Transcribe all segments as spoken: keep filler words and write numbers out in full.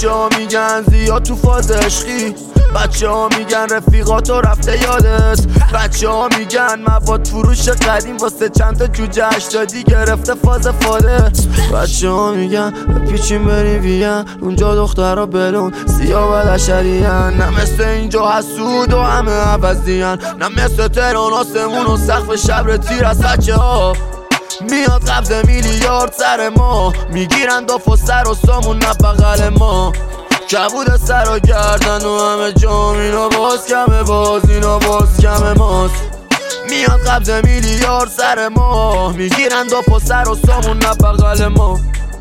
بچه ها میگن زیاد تو فاز عشقی، بچه ها میگن رفیقاتو رفته یادت، بچه ها میگن مواد فروش قدیم واسه چند تا جوجه هشتادی گرفته فاز فاده. بچه ها میگن بپیچیم بریم وین، اونجا دخترها بلون سیاه و لشرین، نه مثل اینجا حسود و همه عوضین، نه مثل تهران آسمون و سقف شبر تیر از بچه ها میاد قبض میلیارد سر ما، میگیرن داف و سر و سامون نه بغل ما، کبود سر و گردن و همه جام اینا باز کمه، باز اینا باز کمه ماست. میاد قبض میلیارد سر ما، میگیرن داف و سر و سامون نه بغل ما،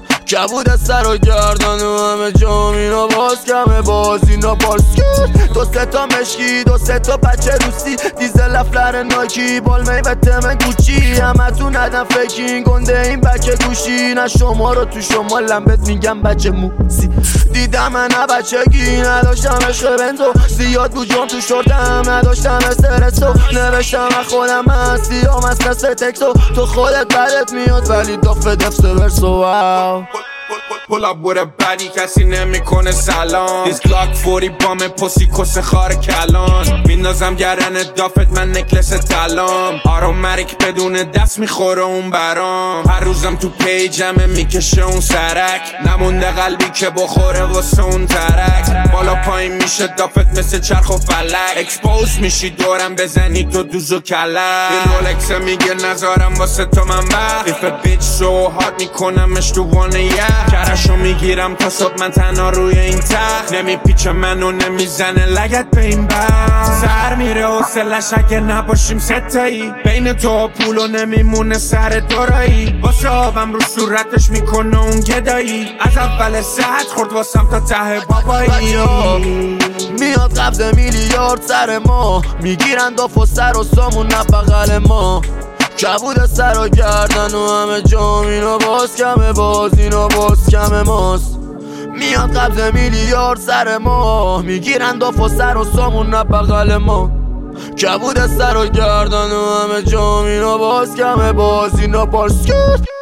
کبود سر و گردن و همه جام اینا باز کمه، باز اینا باز کمه. دو سه تا مشکی، دو سه تا بچه روسی، دیزل افلر ناکی، بالمی و تم گوچی، همه تو ندن فکین گنده این بچه گوشی، نه شما رو تو شما لمبت میگم بچه موسی. دیدم من نه بچگی نداشتم عشق بنزو، زیاد بود جام تو شورتم نداشتم استرسو، نوشتم از خودم هستی هم از مثل تکسو، تو خودت بدت میاد ولی دافه دفت ورسو. واو Pull up with a baddie کسی نمیکنه سلام، دیس گلاک فوری بام پوسی کس خار کلان، میندازم گرن دافت من نکلس تلام، آرومریک بدون دست میخوره اون برام، هر روزم تو پیجمه میکشه اون سرک، نمونده قلبی که بخوره واسه اون ترک، بالا پایین میشه دافت مثل چرخ و فلک، اکسپوز میشی دورم بزنی تو دوز و کلک، این رولکس میگه نظارم واسه تو من وقت، ایف بیچ سو هات میکنمش تو وانه یه کرشو میگیرم تا صبح من تنها روی این تخت، نمیپیچه منو نمیزنه لگت به این بخت، سر میره و سلش اگه نباشیم ستایی، بین تو و پولو نمیمونه سر دورایی، واسه آبم رو صورتش میکنه اون گدایی، از اول ساعت خورد واسم تا ته بابایی. میاد قبض میلیارد سر ما، میگیرن داف و سر و سامون نه بغل ما، کبود سر و گردن و همه جام اینا باز کمه، باز اینا باز کمه ماست. میاد قبض میلیارد سر ما، میگیرن داف و سر و سامون نه بغل ما، کبود سر و گردن و همه جام اینا باز کمه، باز اینا باز کمه.